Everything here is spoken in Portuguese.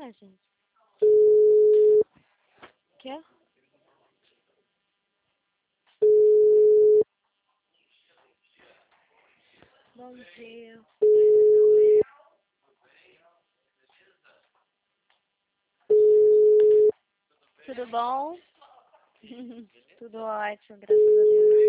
Ué, gente. Quê? Bom dia. Tudo bom? Tudo ótimo, graças a Deus.